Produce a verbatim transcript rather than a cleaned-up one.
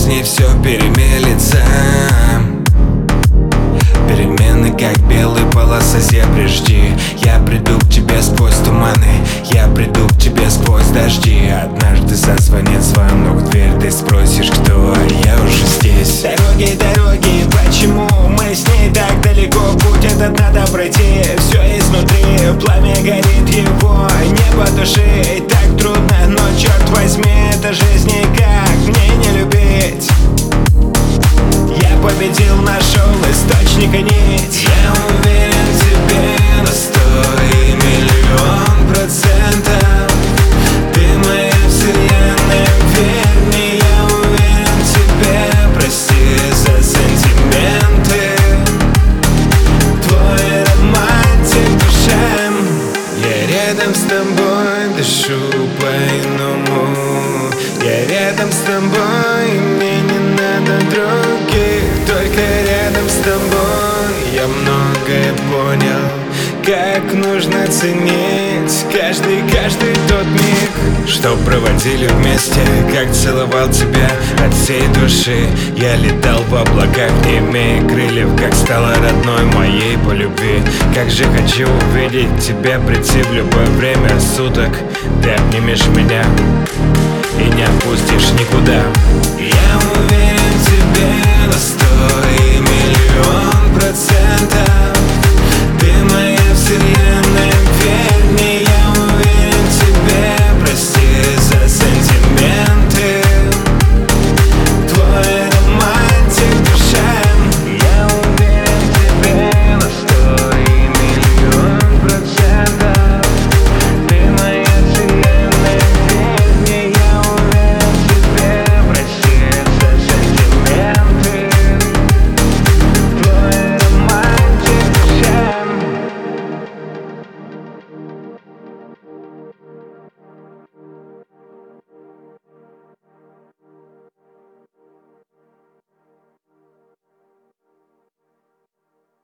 жизни все перемелется. Перемены, как белая полоса зебры, жди. Я приду к тебе сквозь туманы, я приду к тебе сквозь дожди. Однажды зазвонит звонок в дверь, ты спросишь, кто, а я уже здесь. Дороги, дороги, почему мы с ней так далеко? Путь этот надо пройти, все изнутри. Пламя горит, его не потушить. Так трудно, но черт возьми, это жизнь никак мне не любить. Я победил, нашел источник и нить. Я уверен в тебе на сто и миллион процентов. Ты моя вселенная, верь мне. Я уверен в тебе, прости за сантименты. Твой романтик в душе. Я рядом с тобой, дышу по-иному. Я рядом с тобой, мне не надо других. Только рядом с тобой я многое понял. Как нужно ценить каждый, каждый тот миг, что проводили вместе. Как целовал тебя от всей души. Я летал в облаках, не имея крыльев. Как стала родной моей по любви. Как же хочу увидеть тебя, прийти в любое время суток. Ты обнимешь меня и не отпустишь никуда. Я уверен